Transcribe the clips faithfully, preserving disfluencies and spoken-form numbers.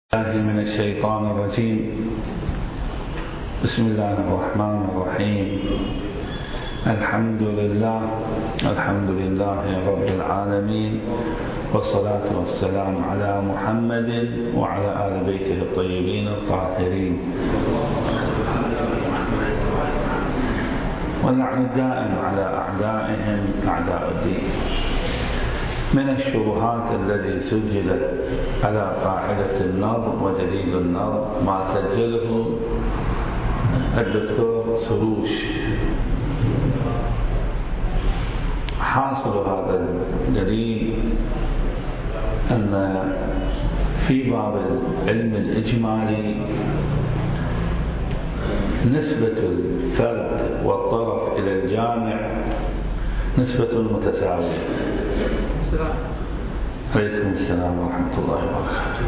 الله من الشيطان الرجيم. بسم الله الرحمن الرحيم. الحمد لله الحمد لله رب العالمين، والصلاة والسلام على محمد وعلى آل بيته الطيبين الطاهرين، واللعن الدائم على أعدائهم أعداء الدين. من الشبهات التي سجلت على قاعدة النظم ودليل النظم ما سجله الدكتور سروش. حاصل هذا الدليل أن في باب العلم الإجمالي نسبة الفرد والطرف إلى الجامع نسبة متساوية. عليكم السلام ورحمة الله وبركاته.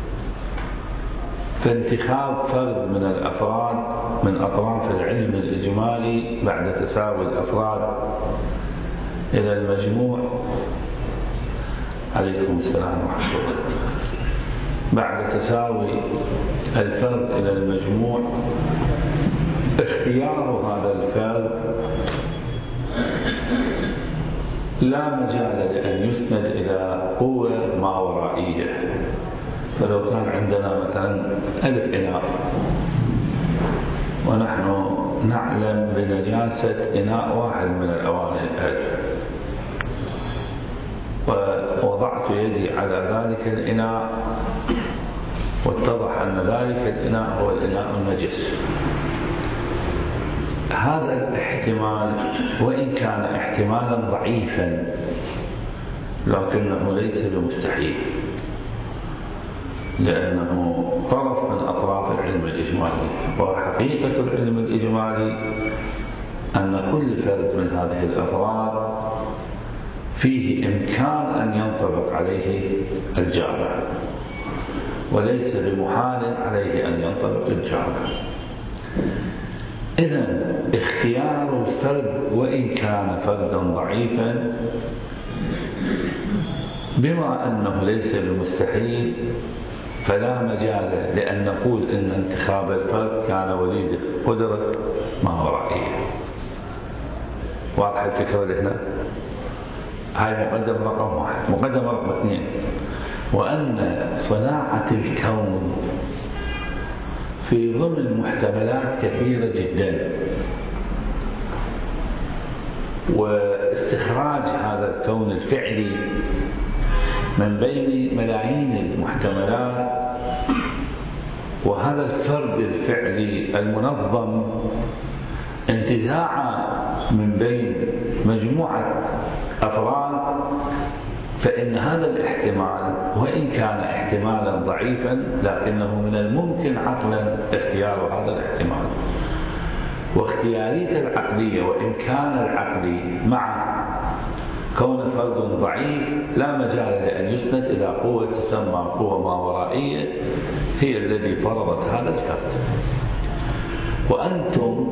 فانتخاب فرد من الأفراد من أطراف العلم الإجمالي بعد تساوي الأفراد إلى المجموع، عليكم السلام ورحمة الله، بعد تساوي الفرد إلى المجموع، اختيار هذا الفرد لا مجال لأن يسند إلى قوة ماورائية. فلو كان عندنا مثلا ألف إناء ونحن نعلم بنجاسة إناء واحد من الأواني الألف، ووضعت يدي على ذلك الإناء واتضح أن ذلك الإناء هو الإناء النجس، هذا الاحتمال وإن كان احتمالا ضعيفا لكنه ليس بمستحيل، لأنه طرف من أطراف العلم الإجمالي. وحقيقة العلم الإجمالي أن كل فرد من هذه الأفراد فيه إمكان أن ينطبق عليه الجامع، وليس بمحال عليه أن ينطبق الجامع. إذن اختيار الفرد وإن كان فردا ضعيفا، بما أنه ليس بمستحيل، فلا مجال لأن نقول إن انتخاب الفرد كان وليد قدرة ماورائية. واضح الفكرة هنا؟ هاي مقدمة رقم واحد. مقدمة رقم اثنين، وأن صناعة الكون في ضمن محتملات كثيرة جدا، واستخراج هذا الكون الفعلي من بين ملايين المحتملات، وهذا الفرد الفعلي المنظم انتزاعا من بين مجموعة أفراد، فإن هذا الاحتمال وإن كان احتمالا ضعيفا لكنه من الممكن عقلا اختيار هذا الاحتمال. واختيارية العقلية وإن كان العقلي مع كون فرد ضعيف لا مجال لأن يسند إلى قوة تسمى قوة ماورائية هي الذي فرضت هذا الفرد. وأنتم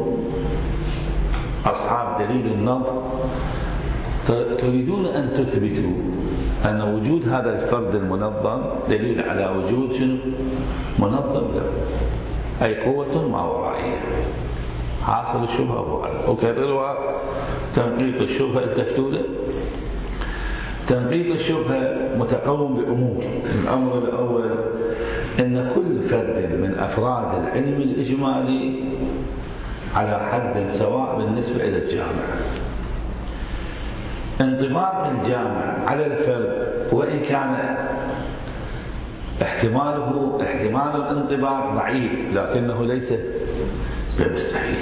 أصحاب دليل النظر تريدون أن تثبتوا أن وجود هذا الفرد المنظم دليل على وجود شنو؟ منظم له، أي قوة ماورائية. حاصل الشبهة هو أكررها تنقيط الشبهة التفتولة. تنقيط الشبهة متقوم بأمور. الأمر الأول أن كل فرد من أفراد العلم الإجمالي على حد سواء بالنسبة إلى الجامع. انضباط الجامع على الفرد وإن كان احتماله احتمال الانضباط ضعيف لكنه ليس بمستحيل.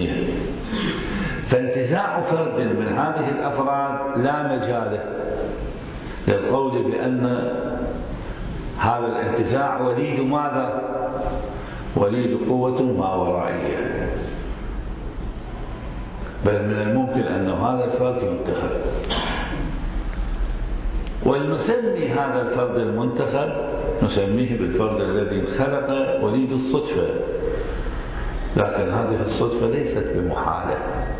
فانتزاع فرد من هذه الأفراد لا مجال للقول بأن هذا الانتزاع وليد ماذا؟ وليد قوة ماورائية، بل من الممكن أن هذا الفرد ينتخب، ونسمي هذا الفرد المنتخب نسميه بالفرد الذي خلق وليد الصدفة، لكن هذه الصدفة ليست بمحالة.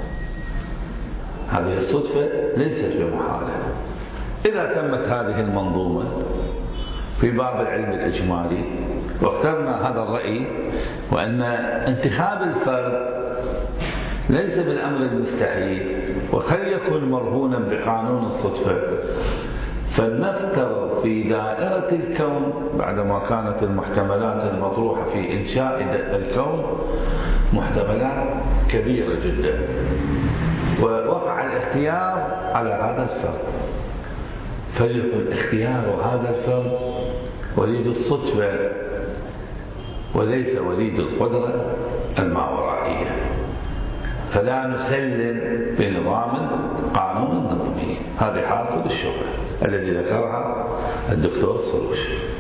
هذه الصدفة ليست بمحالة. إذا تمت هذه المنظومة في باب العلم الإجمالي واخترنا هذا الرأي، وأن انتخاب الفرد ليس بالأمر المستحيل وقد يكون مرهونا بقانون الصدفة. فلنفترض في دائرة الكون بعدما كانت المحتملات المطروحة في إنشاء الكون محتملات كبيرة جدا، ووقع الاختيار على هذا الفرد، فليكن اختيار هذا الفرد وليد الصدفة وليس وليد القدرة الماورائية، فلا نسلم بنظام قانون النظمي. هذه حاصل الشبهة الذي ذكرها الدكتور صلوش.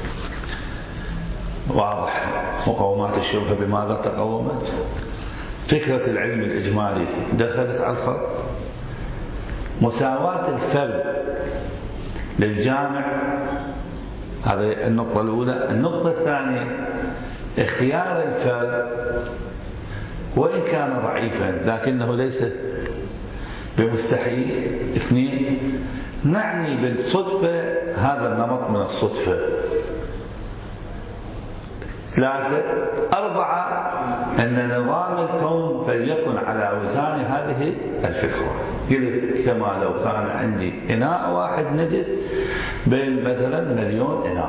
واضح مقومات الشبهة بماذا تقومت؟ فكرة العلم الإجمالي دخلت على الخط، مساواة الفرد للجامع، هذه النقطة الأولى. النقطة الثانية اختيار الفرد وإن كان ضعيفا لكنه ليس بمستحيل. اثنين، نعني بالصدفة هذا النمط من الصدفة. ثلاثة، أربعة، أن نظام الكون فليكن على أوزان هذه الفكرة. قلت كما لو كان عندي إناء واحد نجس بين مثلا مليون إناء،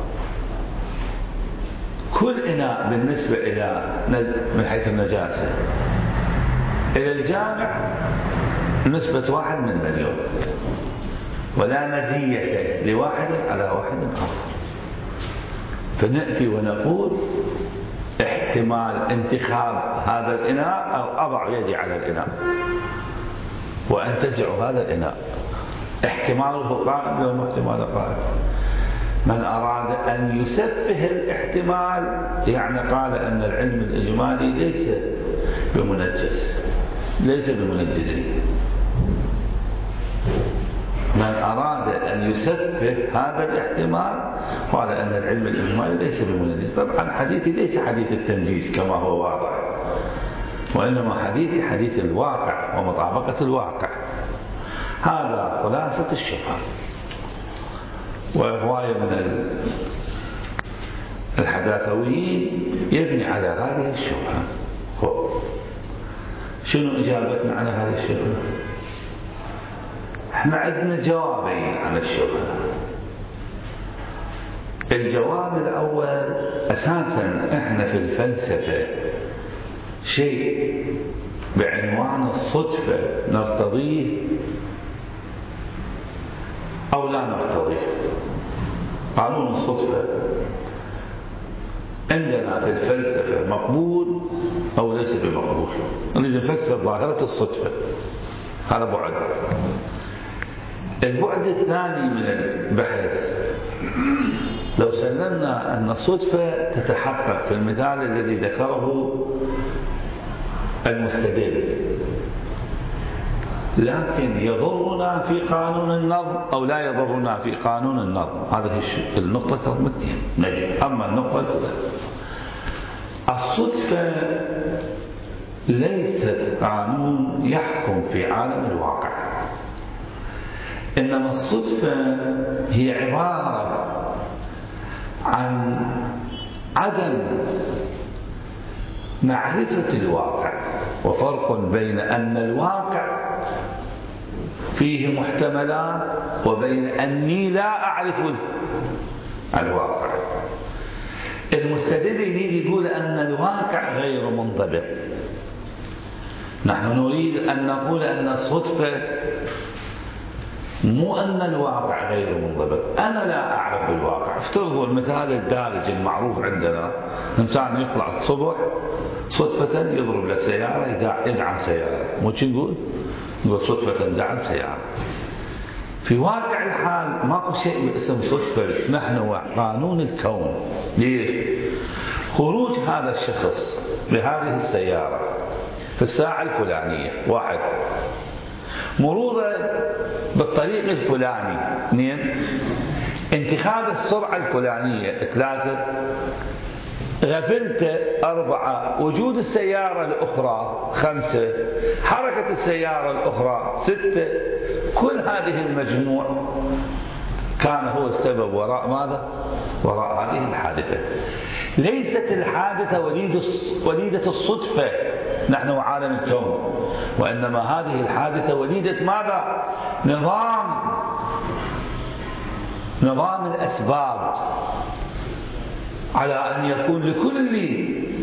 كل إناء بالنسبة إلى من حيث النجاسة إلى الجامع نسبة واحد من مليون، ولا مزية لواحد على واحد آخر. فنأتي ونقول احتمال انتخاب هذا الإناء أو أضع يدي على الإناء وأنتزع هذا الإناء، احتماله قائم يوم احتمال قائم. من أراد أن يسفه الاحتمال يعني قال أن العلم الإجمالي ليس بمنجز، ليس بمنجزين. من أراد أن يسفه هذا الاحتمال قال أن العلم الإجمالي ليس بمنجز. طبعا حديثي ليس حديث التنجيز كما هو واضح، وإنما حديثي حديث الواقع ومطابقة الواقع. هذا خلاصة الشبهة. وهواية من الحداثويين يبني على هذه الشبهة. شنو إجابتنا على هذه الشبهة؟ احنا عندنا جوابين عن الشبهة. الجواب الأول، أساسا احنا في الفلسفة شيء بعنوان الصدفة نرتضيه أو لا نرتضيه. قانون الصدفة عندنا في الفلسفة مقبول أو ليس بمقبول. نريد نفسر ظاهرة الصدفة، هذا بعد. البعد الثاني من البحث، لو سلمنا أن الصدفة تتحقق في المثال الذي ذكره المستدل، لكن يضرنا في قانون النظم أو لا يضرنا في قانون النظم، هذه النقطة المتين. أما النقطة الأولى، الصدفة ليست قانون يحكم في عالم الواقع، إنما الصدفة هي عبارة عن عدم معرفة الواقع، وفرق بين أن الواقع فيه محتملات وبين أني لا أعرف الواقع. المستدل يريد يقول أن الواقع غير منضبط، نحن نريد أن نقول أن الصدفة مو أن الواقع غير منضبط. أنا لا أعرف الواقع. افترضوا المثال الدارج المعروف عندنا، إنسان يطلع الصبح صدفة يضرب له سيارة يدعم سيارة، مو شو نقول؟ نقول صدفة دعم سيارة. في واقع الحال ماكو شيء باسم صدفة، نحن قانون الكون. ليش؟ خروج هذا الشخص بهذه السيارة في الساعة الفلانية واحد، مروره بالطريق الفلاني اثنين، انتخاب السرعة الفلانية ثلاثة، غفلته أربعة، وجود السيارة الأخرى خمسة، حركة السيارة الأخرى ستة. كل هذه المجموع كان هو السبب وراء ماذا؟ وراء هذه الحادثة. ليست الحادثة وليدة الصدفة نحن وعالم الكون، وإنما هذه الحادثة وليدة ماذا؟ نظام نظام الأسباب، على أن يكون لكل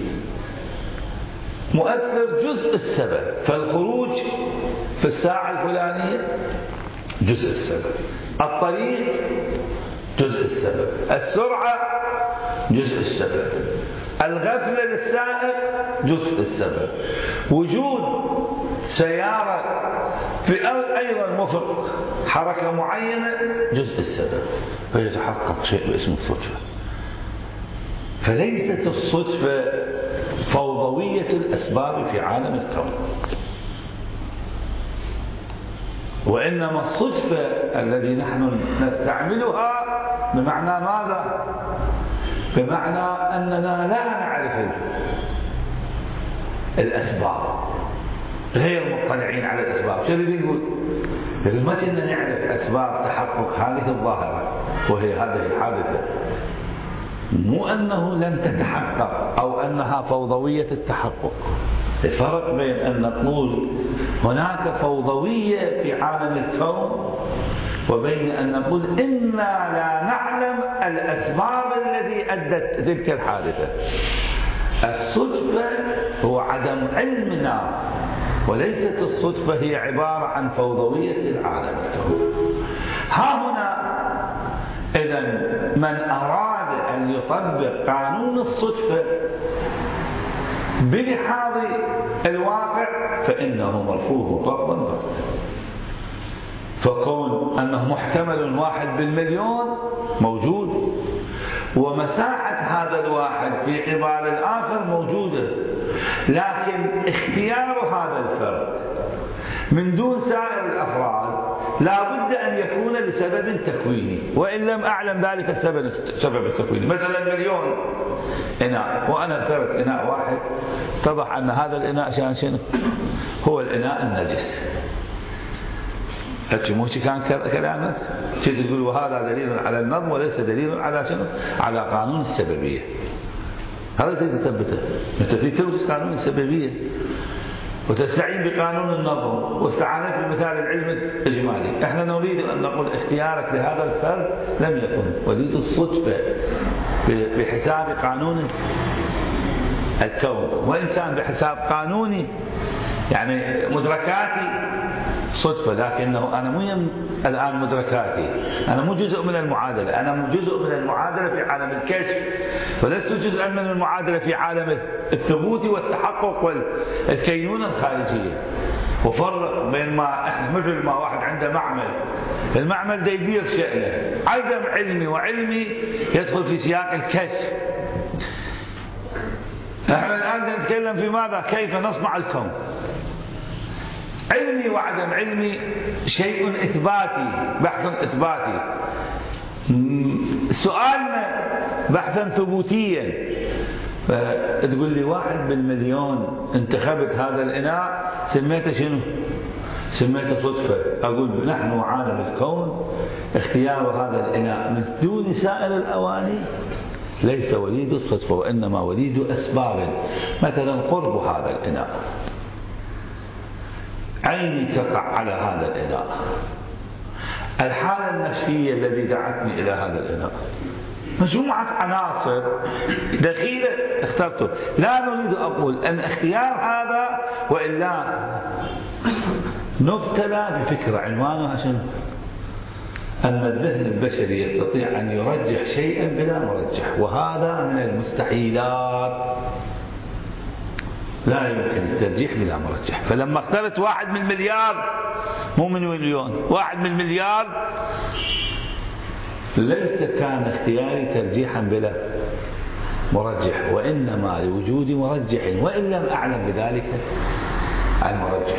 مؤثر جزء السبب. فالخروج في الساعة الفلانية جزء السبب، الطريق جزء السبب، السرعة جزء السبب، الغفلة للسائق جزء السبب، وجود سيارة في أيضا مفرق حركة معينة جزء السبب، فيتحقق شيء باسم الصدفة. فليست الصدفة فوضوية الأسباب في عالم الكون، وإنما الصدفة الذي نحن نستعملها بمعنى ماذا؟ بمعنى أننا لا نعرف الأسباب، غير مطلعين على الأسباب. شو اللي يقول؟ يقول ما كنا نعرف أسباب تحقق هذه الظاهرة وهي هذه الحادثة، مو أنه لم تتحقق أو أنها فوضوية التحقق. الفرق بين أن نقول هناك فوضوية في عالم الكون وبين أن نقول إنا لا نعلم الأسباب التي أدت تلك الحادثة. الصدفة هو عدم علمنا، وليست الصدفة هي عبارة عن فوضوية العالم الكون. ها هنا إذن من أراد أن يطبق قانون الصدفة بلحاظ الواقع فإنه مرفوض رفضا باتا. فكون أنه محتمل واحد بالمليون موجود، ومساحة هذا الواحد في قبال الآخر موجودة، لكن اختيار هذا الفرد من دون سائر الأفراد لا بد أن يكون لسبب تكويني، وإن لم أعلم ذلك السبب سبب التكويني. مثلا مليون إناء وأنا افترض إناء واحد، اتضح أن هذا الإناء شان شنو؟ هو الإناء النجس. مو كان كلامك؟ شو تقول؟ وهذا دليل على النظم وليس دليل على شنو؟ على قانون السببية. هذا تقدر تثبته. أنت في تدرس قانون السببية وتستعين بقانون النظم واستعانت بمثال العلم الإجمالي. احنا نريد أن نقول اختيارك لهذا الفرد لم يكن وليد الصدفة بحساب قانون الكون، وإن كان بحساب قانوني يعني مدركاتي صدفة، لكنه أنا مو الآن مدركاتي، أنا مو جزء من المعادلة، أنا جزء من المعادلة في عالم الكشف، ولست جزءا من المعادلة في عالم الثبوت والتحقق والكينونة الخارجية. وفرق بين ما احنا مثل ما واحد عنده معمل، المعمل ده يدير شأنه، عدم علمي وعلمي يدخل في سياق الكشف. احنا الآن نتكلم في ماذا؟ كيف نصنع الكون. علمي وعدم علمي شيء إثباتي، بحث إثباتي. سؤالنا بحثا ثبوتيا. تقول لي واحد بالمليون انتخبت هذا الإناء سميته شنو؟ سميته صدفة. أقول نحن وعالم الكون اختيار هذا الإناء من دون سائر الأواني ليس وليد الصدفة، وإنما وليد أسباب. مثلا قرب هذا الإناء، عيني تقع على هذا الإناء، الحالة النفسية التي دعتني إلى هذا الإناء، مجموعة عناصر دخيلة اخترته. لا نريد أقول أن اختيار هذا، وإلا نبتلى بفكرة عنوانها شنو؟ أن الذهن البشري يستطيع أن يرجح شيئا بلا مرجح، وهذا من المستحيلات. لا يمكن الترجيح بلا مرجح. فلما اخترت واحد من مليار، مو من مليون، واحد من مليار، ليس كان اختياري ترجيحا بلا مرجح، وإنما لوجود مرجح، وإن لم أعلم بذلك المرجح.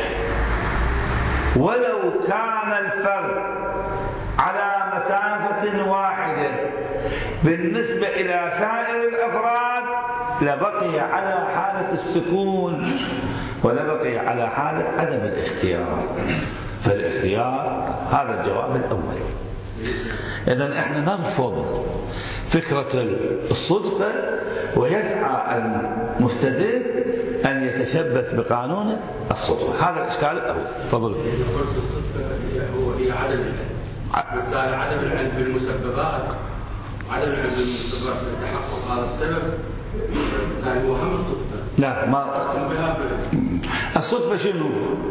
ولو كان الفرد على مسافة واحدة بالنسبة إلى سائر الأفراد لبقي على حالة السكون، ولبقي على حالة عدم الاختيار. فالاختيار هذا الجواب الأول. إذن إحنا نرفض فكرة الصدفة، ويسعى المستدل أن يتشبث بقانون الصدفة. هذا الإشكال الأول. تفضل. الصدفة هو هي عدم العلم، عدم العلم بالمسببات، عدم العلم بالمسببات لتحقق هذا السبب، يعني هو هم الصدفة. لا، ما الصدفة شنو؟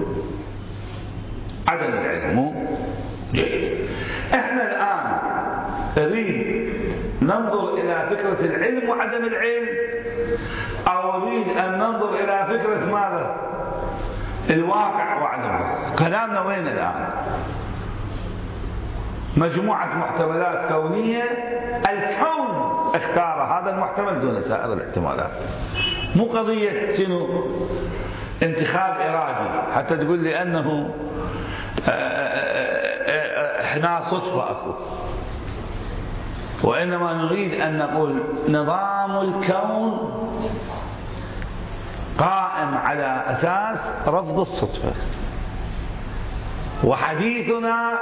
عدم العلم. مو احنا الآن نريد ننظر إلى فكرة العلم وعدم العلم، أو نريد أن ننظر إلى فكرة ماذا؟ الواقع وعدمه. كلامنا وين الآن؟ مجموعة محتملات كونية، الكون اختار هذا المحتمل دون سائر الاحتمالات. مو قضية شنو؟ انتخاب إرادي حتى تقول لي أنه احنا صدفة أكو، وإنما نريد أن نقول نظام الكون قائم على أساس رفض الصدفة، وحديثنا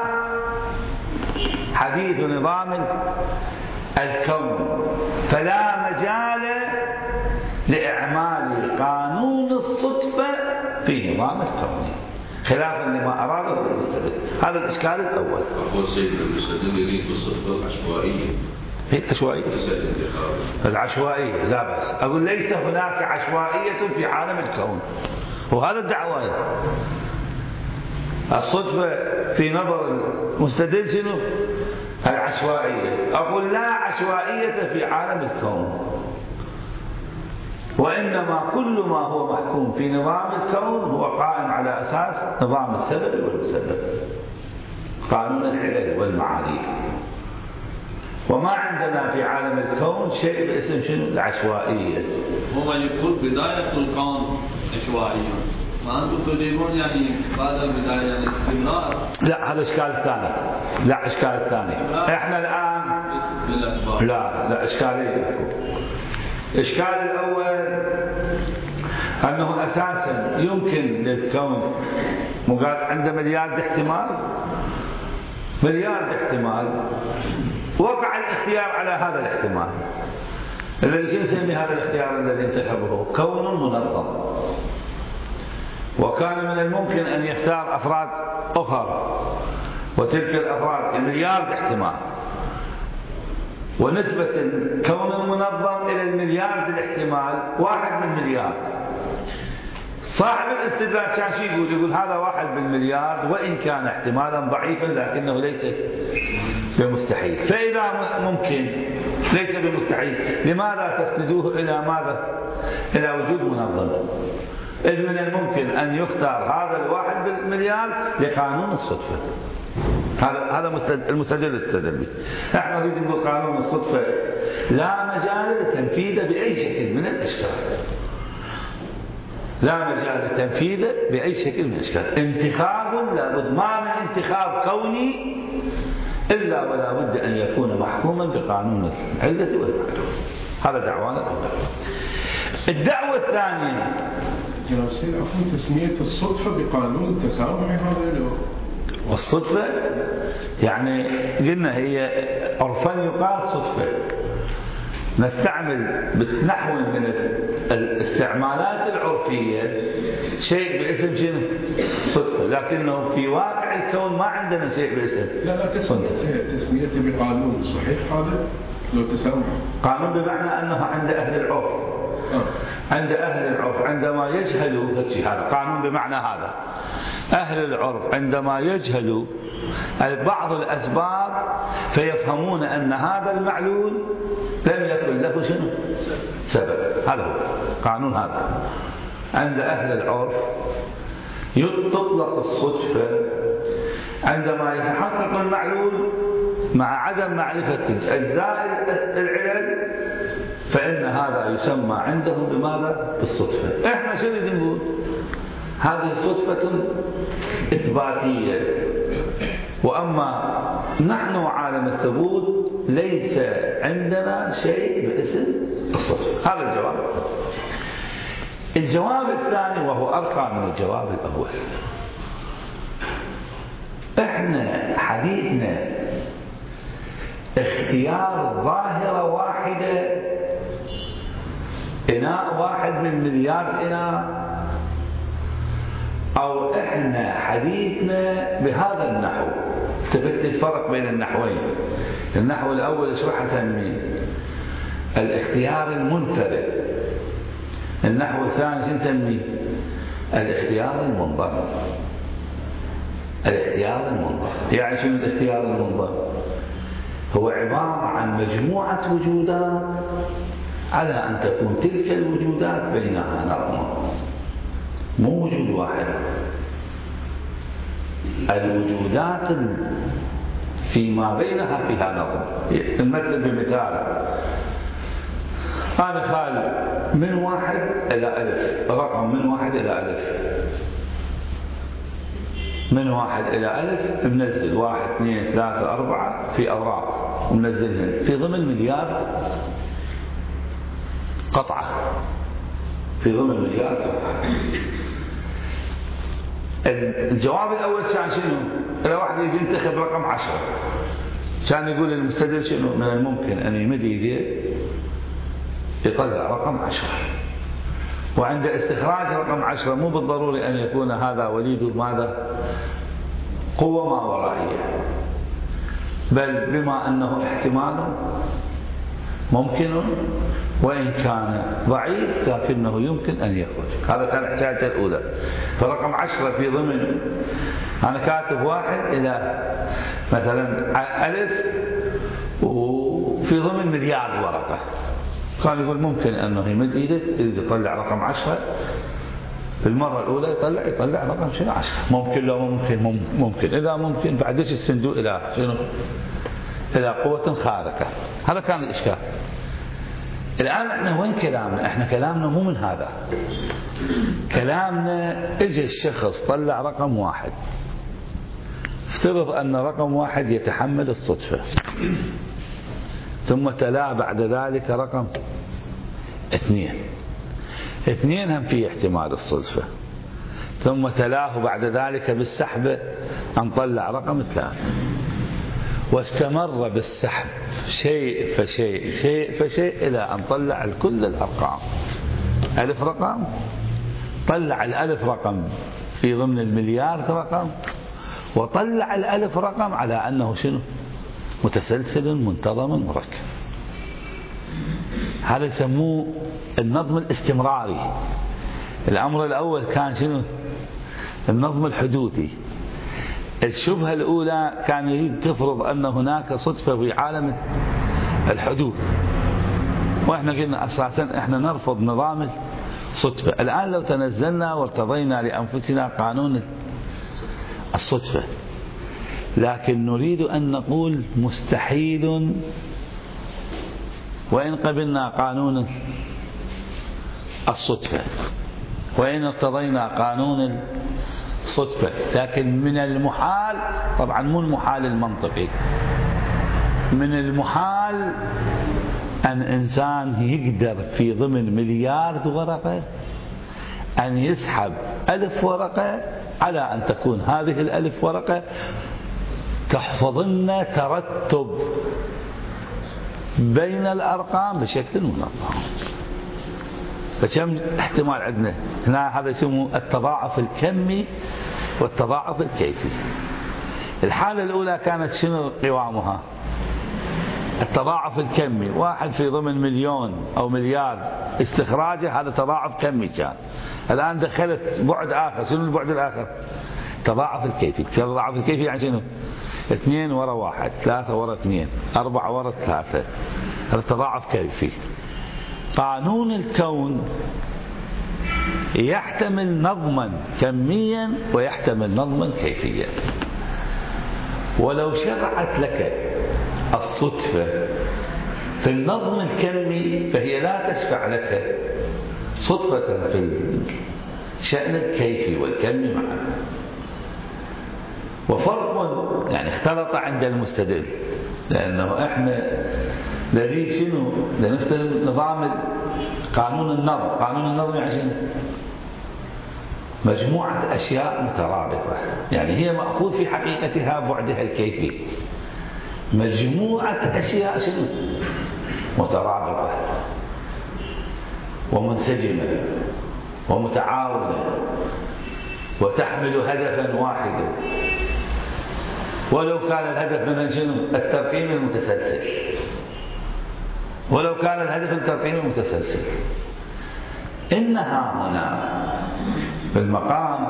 حديث نظام الكون، فلا مجال لإعمال قانون الصدفة في نظام الكون خلافا لما أراده المستدل. هذا الإشكال الأول. أقول سيد المستدل يريد بالصدفة العشوائية. هي عشوائية. العشوائية لا بأس. أقول ليس هناك عشوائية في عالم الكون، وهذا الدعوة. الصدفة في نظر المستدل شنو؟ العشوائية. أقول لا عشوائية في عالم الكون، وإنما كل ما هو محكوم في نظام الكون هو قائم على أساس نظام السبب والمسبب، قانون العلل والمعاريف. وما عندنا في عالم الكون شيء باسم شنو؟ العشوائية. هو يقول بداية الكون عشوائية، ما أنتم تريدون يعني بعد البداية يعني استمرار. لا، هذا إشكال ثاني. لا، إشكال ثاني. إحنا الآن لا لا إشكالية. الإشكال الأول أنه أساسا يمكن للكون مقال عنده مليار احتمال، مليار احتمال، وقع الاختيار على هذا الاحتمال الذي نسمي هذا الاختيار الذي انتخبه كون منظم، وكان من الممكن أن يختار أفراد أخرى، وتلك الأفراد مليار احتمال، ونسبة الكون المنظم إلى المليار الاحتمال واحد من مليار. صاحب الاستدلال كان شو يقول؟ يقول هذا واحد بالمليار، وإن كان احتمالا ضعيفا لكنه ليس بمستحيل. فإذا ممكن ليس بمستحيل، لماذا تسندوه إلى ماذا؟ إلى وجود منظم؟ إذ من الممكن أن يختار هذا الواحد بالمليار لقانون الصدفة. هذا هذا المستدل استدل به. احنا نريد نقول قانون الصدفة لا مجال لتنفيذه بأي شكل من الأشكال. لا مجال لتنفيذه بأي شكل من الأشكال. انتخاب لابد، ما من انتخاب كوني إلا ولا بد أن يكون محكوما بقانون العلة والمعلول. هذا دعوانا الأول. الدعوة الثانية جناب السيد، عفوا، تسمية الصدفة بقانون التسامح هذا له. والصدفة يعني قلنا هي عرفا يقال صدفة، نستعمل نحو من الاستعمالات العرفية شيء باسم شنو؟ صدفة، لكنه في واقع الكون ما عندنا شيء باسم. لا لا تسميته بقانون صحيح هذا لو تسامح. قانون بمعنى أنه عند أهل العرف. عند أهل العرف عندما يجهلوا هذا قانون بمعنى هذا. أهل العرف عندما يجهلوا بعض الأسباب فيفهمون أن هذا المعلول لم يكن له شنو؟ سبب. هذا هو قانون. هذا عند أهل العرف تطلق الصدفة عندما يتحقق المعلول مع عدم معرفة أجزاء العلل، فإن هذا يسمى عندهم بماذا؟ بالصدفة. إحنا شو نريد نقول؟ هذه صدفة إثباتية، وأما نحن عالم الثبوت ليس عندنا شيء باسم الصدفة. هذا الجواب. الجواب الثاني وهو أرقى من الجواب الأول، إحنا حديثنا اختيار ظاهرة واحدة، إناء واحد من مليار إناء، أو إحنا حديثنا بهذا النحو. استفدت الفرق بين النحوين. النحو الأول إيش راح أسميه؟ الاختيار المنفرد. النحو الثاني شو نسميه؟ الاختيار المنضم. الاختيار المنضم يعني شنو الاختيار المنضم؟ هو عبارة عن مجموعة وجودات على أن تكون تلك الوجودات بينها نظم، مو وجود واحد. الوجودات فيما بينها فيها نظم. نمثل بمثال، أنا خال من واحد إلى ألف، رقم من واحد إلى ألف، من واحد إلى ألف بنزل واحد اثنين ثلاثة أربعة في أوراق ومنزلهن في ضمن مليار قطعة، في ضمن مليار قطعة. الجواب الأول كان شنو؟ إذا واحد يجي ينتخب رقم عشرة كان يقول للمستدل شنو؟ من الممكن أن يمد يديه يطلع رقم عشرة، وعند استخراج رقم عشرة مو بالضروري أن يكون هذا وليد ماذا؟ قوة ما ورائية، بل بما أنه احتمال ممكن وإن كان ضعيف لكنه يمكن أن يخرج. هذا كان احتياجه الأولى. فرقم عشرة في ضمن، أنا كاتب واحد إلى مثلا ألف وفي ضمن مليار ورقة، كان يقول ممكن أنه يمد إيده يطلع رقم عشرة في المرة الأولى، يطلع يطلع رقم شنو عشرة. ممكن لو ممكن ممكن إذا ممكن بعدش الصندوق إلى شنو؟ إلى قوة خارقة. هذا كان الإشكال. الآن احنا وين كلامنا؟ احنا كلامنا مو من هذا. كلامنا اجى الشخص طلع رقم واحد، افترض أن رقم واحد يتحمل الصدفة، ثم تلا بعد ذلك رقم اثنين، اثنين هم فيه احتمال الصدفة، ثم تلاه بعد ذلك بالسحب أن طلع رقم ثلاثة، واستمر بالسحب شيء فشيء شيء فشيء إلى أن طلع كل الأرقام. ألف رقم، طلع الألف رقم في ضمن المليار رقم، وطلع الألف رقم على أنه شنو؟ متسلسل منتظم مركب. هذا يسموه النظم الاستمراري. الأمر الأول كان شنو؟ النظم الحدوثي. الشبهة الأولى كان يريد تفرض أن هناك صدفة في عالم الحدوث، وإحنا قلنا أساسا إحنا نرفض نظام الصدفة. الآن لو تنزلنا وارتضينا لأنفسنا قانون الصدفة، لكن نريد أن نقول مستحيل وإن قبلنا قانون الصدفة، وإن ارتضينا قانون الصدفة، لكن من المحال، طبعا مو المحال المنطقي، من المحال أن إنسان يقدر في ضمن مليار ورقة أن يسحب ألف ورقة على أن تكون هذه الألف ورقة تحفظ لنا ترتب بين الأرقام بشكل منظم. فكم احتمال عندنا هنا؟ هذا يسمى التضاعف الكمي والتضاعف الكيفي. الحالة الأولى كانت شنو قوامها؟ التضاعف الكمي، واحد في ضمن مليون أو مليار استخراجه، هذا تضاعف كمي كان. الآن دخلت بعد آخر، شنو البعد الآخر؟ تضاعف الكيفي. التضاعف الكيفي يعني شنو؟ اثنين ورا واحد، ثلاثة ورا اثنين، أربعة ورا ثلاثة، هذا تضاعف كيفي. قانون الكون يحتمل نظما كميا ويحتمل نظما كيفيا. ولو شرعت لك الصدفة في النظم الكمي فهي لا تشفع لك صدفة في الشأن الكيفي والكمي معا. وفرق يعني اختلط عند المستدل، لأنه احنا نريد شنو؟ لنفترض نظام قانون النظم. قانون النظم يعني شنو؟ مجموعة أشياء مترابطة، يعني هي مأخوذ في حقيقتها بعدها الكيفي، مجموعة أشياء شنو؟ مترابطة ومنسجمة ومتعاونة وتحمل هدفا واحدا، ولو كان الهدف من شنو؟ الترقيم المتسلسل، ولو كان الهدف الترقيم المتسلسل. إنها هنا في المقام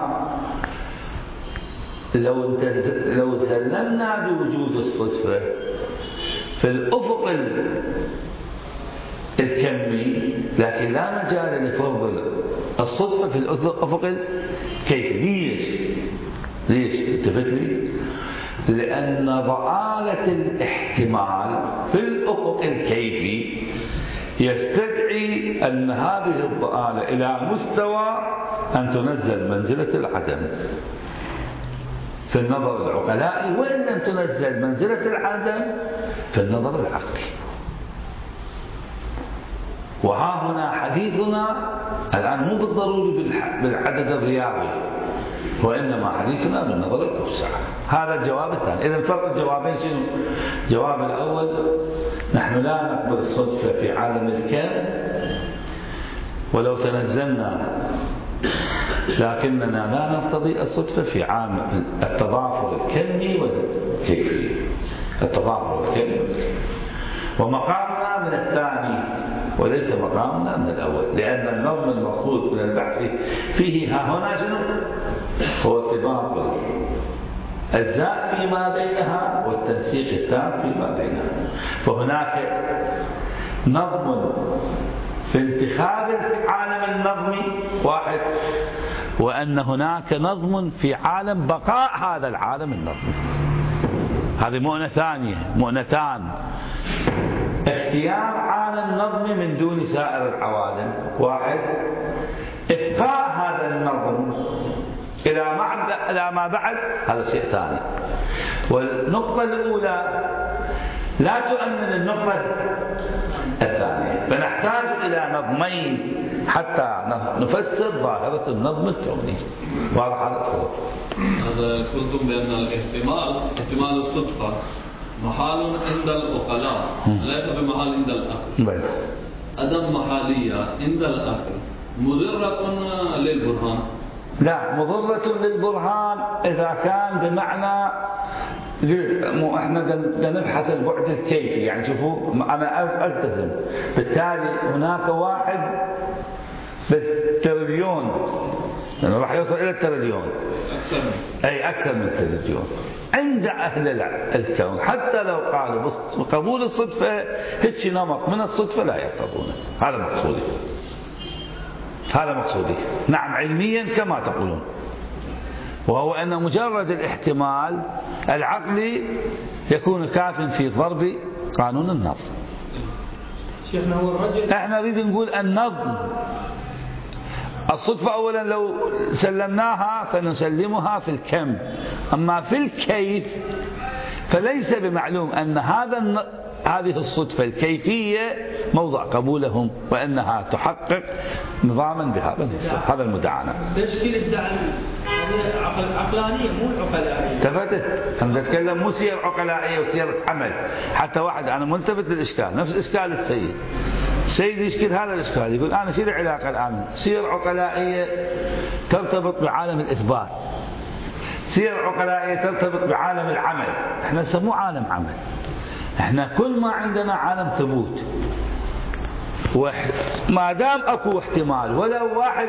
لو لو سلمنا بوجود الصدفة في الأفق الكمي، لكن لا مجال لفرض الصدفة في الأفق الكيفي. ليش؟ ليش؟ التفت لي؟ لأن ضآلة الاحتمال في الأفق الكيفي يستدعي أن هذه الضآلة إلى مستوى أن تنزل منزلة العدم في النظر العقلائي، وإن لم تنزل منزلة العدم في النظر العقلي. وها هنا حديثنا الآن مو بالضروري بالعدد الرياضي، وإنما حديثنا بالنظر الأوسع. هذا الجواب الثاني. إذن فرق الجوابين شنو؟ الجواب الأول: نحن لا نقبل الصدفة في عالم الكون ولو تنزلنا، لكننا لا نرتضي الصدفة في عالم التضافر الكمي والكيفي. التضافر الكمي والكيفي. ومقامنا من الثاني وليس مقامنا من الأول، لأن النظم المقصود من البحث فيه ها هنا شنو؟ هو ارتباط الأجزاء فيما بينها والتنسيق التام فيما بينها. فهناك نظم في انتخاب العالم النظمي واحد، وأن هناك نظم في عالم بقاء هذا العالم النظمي. هذه مؤنة ثانية، مؤنتان: اختيار عالم نظمي من دون سائر العوالم واحد، إبقاء هذا النظم إلى ما إلى ما بعد هذا شيء ثاني. والنقطة الأولى لا تؤمن النقطة الثانية، فنحتاج إلى نظمين حتى نفسر ظاهرة النظم الكوني. واضح هذا الفرق؟ هذا قلتم بأن الاحتمال احتمال الصدفة محال عند العقلاء ليس بمحال عند العقل. عدم محالية عند العقل مضرة للبرهان؟ لا، مضرة للبرهان إذا كان بمعنى مو احنا نبحث البعد الكيفي. يعني شوفوا، انا التزم بالتالي هناك واحد بالتريليون، يعني راح يوصل الى التريليون، اي اكثر من التريليون عند اهل الكون. حتى لو قالوا بقبول الصدفه هيك نمط من الصدفه لا يرتضونه. هذا مقصودي، هذا مقصودي. نعم علميا كما تقولون، وهو أن مجرد الاحتمال العقلي يكون كاف في ضرب قانون النظم. شيخنا هو الرجل احنا نريد نقول النظم الصدفة أولا لو سلمناها فنسلمها في الكم، أما في الكيف فليس بمعلوم أن هذا هذه الصدفة الكيفية موضع قبولهم، وأنها تحقق نظاما بهذا هذا المدعاة. تشكيل الدعم هذه عقلانية مو عقلائية. التفتت، أنا بتكلم مو سير عقلائية وسيرة عمل. حتى واحد أنا ملتفت للإشكال، نفس إشكال السيد. السيد يشكل هذا الإشكال، يقول أنا شو العلاقة الآن؟ سير عقلائية ترتبط بعالم الإثبات، سير عقلائية ترتبط بعالم العمل. احنا نسموه عالم عمل. احنا كل ما عندنا عالم ثبوت، وما دام اكو احتمال ولو واحد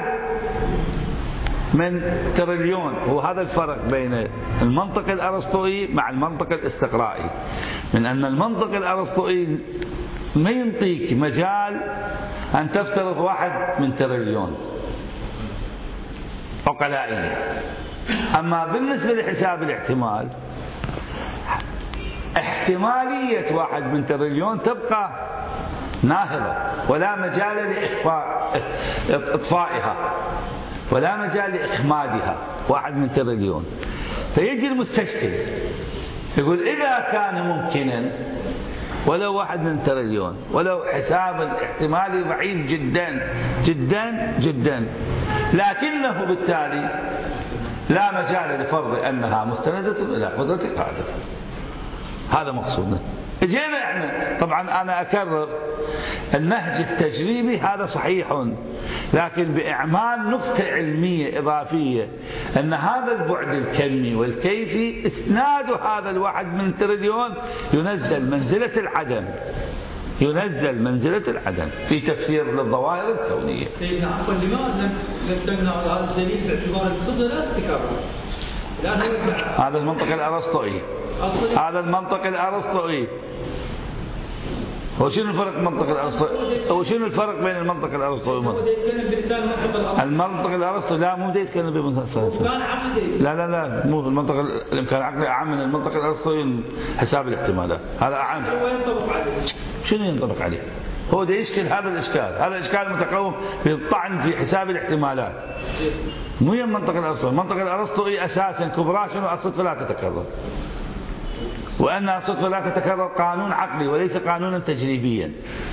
من تريليون. وهذا الفرق بين المنطق الارسطوئي مع المنطق الاستقرائي، من ان المنطق الارسطوئي ما ينطيك مجال ان تفترض واحد من تريليون عقلائيا. اما بالنسبه لحساب الاحتمال، احتمالية واحد من تريليون تبقى ناهضة، ولا مجال لإخفاء إطفائها، ولا مجال لإخمادها. واحد من تريليون. فيجي المستشكل يقول إذا كان ممكنا ولو واحد من تريليون، ولو حساب الاحتمالي ضعيف جدا جدا جدا، لكنه بالتالي لا مجال لفرض أنها مستندة إلى قدرة القادر. هذا مقصودنا. جينا احنا طبعا انا اكرر النهج التجريبي هذا صحيح، لكن باعمال نقطة علمية اضافية ان هذا البعد الكمي والكيفي اسناد هذا الواحد من تريليون ينزل منزلة العدم، ينزل منزلة العدم في تفسير للظواهر الكونية. سيدنا عفوا لماذا لم تمنع هذا الدليل باعتبار الصدر لا تتكرر؟ هذا المنطق الأرسطوئي، هذا المنطق الأرسطوئي. وشنو الفرق منطق الأرسطوئي؟ وشنو الفرق بين المنطق الأرسطوئي والمنطق؟ المنطق الأرسطوئي لا مو يتكلم بمنطق. لا لا لا مو المنطق الإمكان العقلي أعم من المنطق الأرسطوئي حساب الاحتمالات، هذا أعم. شنو ينطبق عليه؟ هو ده يشكل هذا الإشكال، هذا الإشكال متقوم بالطعن في حساب الاحتمالات. مو المنطق الأرسطوئي، المنطق الأرسطوئي أساسا كبرى شنو الصدفة لا تتكرر، وأن الصدفة لا تتكرر قانون عقلي وليس قانونا تجريبيا.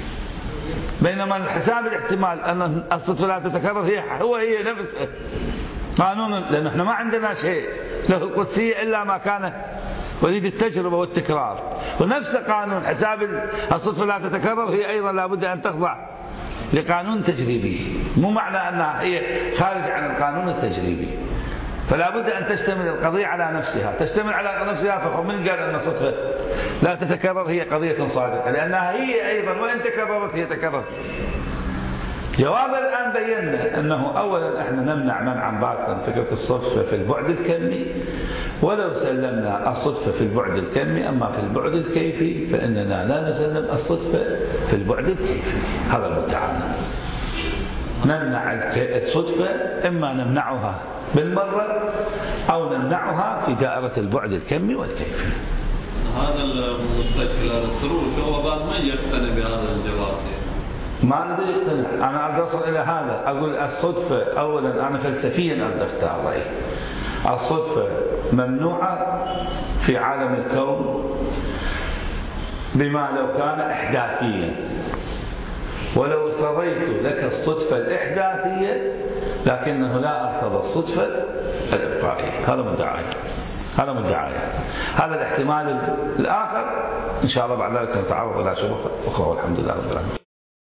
بينما الحساب الاحتمال أن الصدفة لا تتكرر هي هو هي نفس قانون، لأن احنا ما عندنا شيء له القدسية إلا ما كان وليد التجربة والتكرار. ونفس قانون حساب الصدفة لا تتكرر هي أيضا لابد أن تخضع لقانون تجريبي، مو معنى أنها هي خارج عن القانون التجريبي. فلا بد أن تشتمل القضية على نفسها، تشتمل على نفسها. فمن قال أن الصدفة لا تتكرر هي قضية صادقة، لأنها هي أيضا وإن تكررت هي تكررت. جوابا الآن بينا أنه أولا احنا نمنع منعا باطلا فكرة الصدفة في البعد الكمي، ولو سلمنا الصدفة في البعد الكمي، أما في البعد الكيفي فإننا لا نسلم الصدفة في البعد الكيفي. هذا المدعى. نمنع الصدفة، إما نمنعها بالمرة أو نمنعها في دائرة البعد الكمي والكيفي. هذا المستشكل هذا السروج هو بعد ما يقتنع بهذا الجواب. ما نريد يقتنع. أنا أريد أصل إلى هذا، أقول الصدفة أولا أنا فلسفيا أريد أختار رأيي. الصدفة ممنوعة في عالم الكون بما لو كان إحداثيا، ولو ارتضيت لك الصدفة الإحداثية لكنه لا ارتضى الصدفة الإبقائية. هذا مدعاي، هذا مدعاي. هذا الاحتمال الآخر إن شاء الله بعد ذلك نتعرض إلى شبهة أخرى، والحمد لله رب العالمين.